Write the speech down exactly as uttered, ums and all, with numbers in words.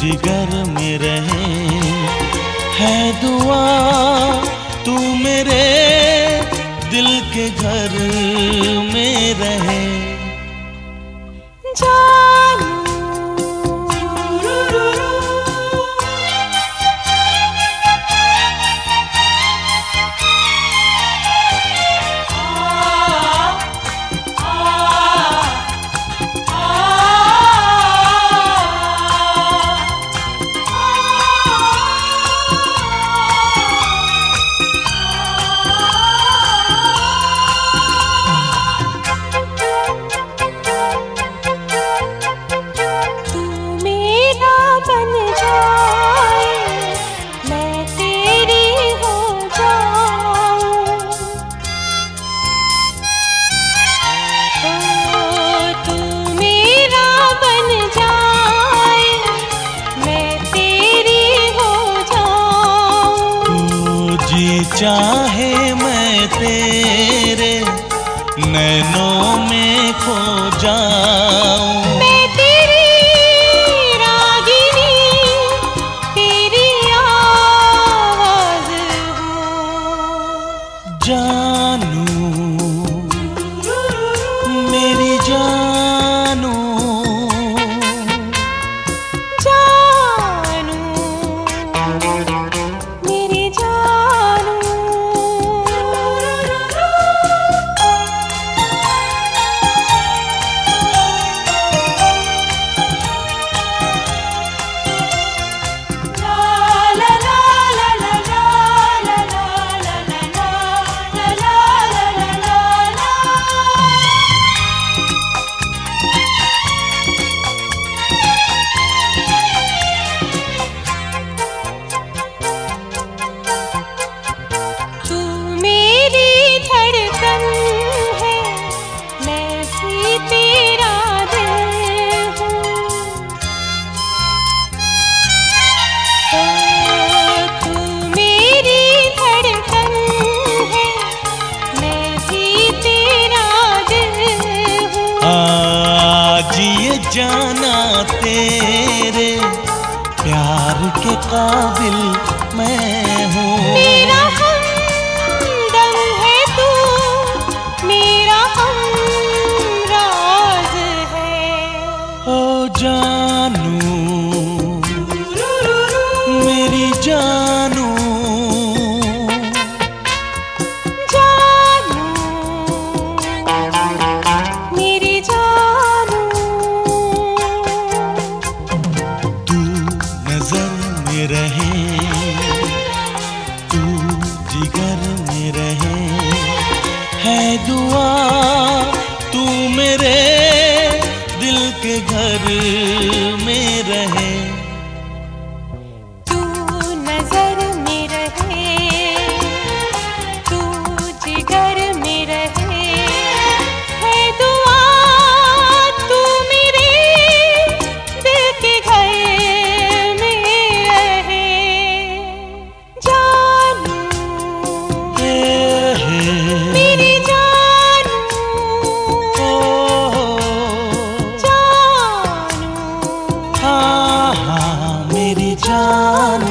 जिगर में रहे। है दुआ तू मेरे दिल के घर में रहे। जानू चाहे मैं तेरे नैनों में खो जाऊं। मैं तेरी रागिनी तेरी आवाज़ हूँ। जानू मेरी जानू जानू मेरी जानू। जाना तेरे प्यार के काबिल मैं हूँ। मेरा हमदम है तू, मेरा हमराज है। ओ जानू मेरी जानू जानू मेरी जानू। रहे तू जिगर में रहे। है दुआ तू मेरे दिल के घर में रहे। तू नजर में रहे, तू जिगर में रहे। है दुआ तू मेरे दिल के घर मेरी जान।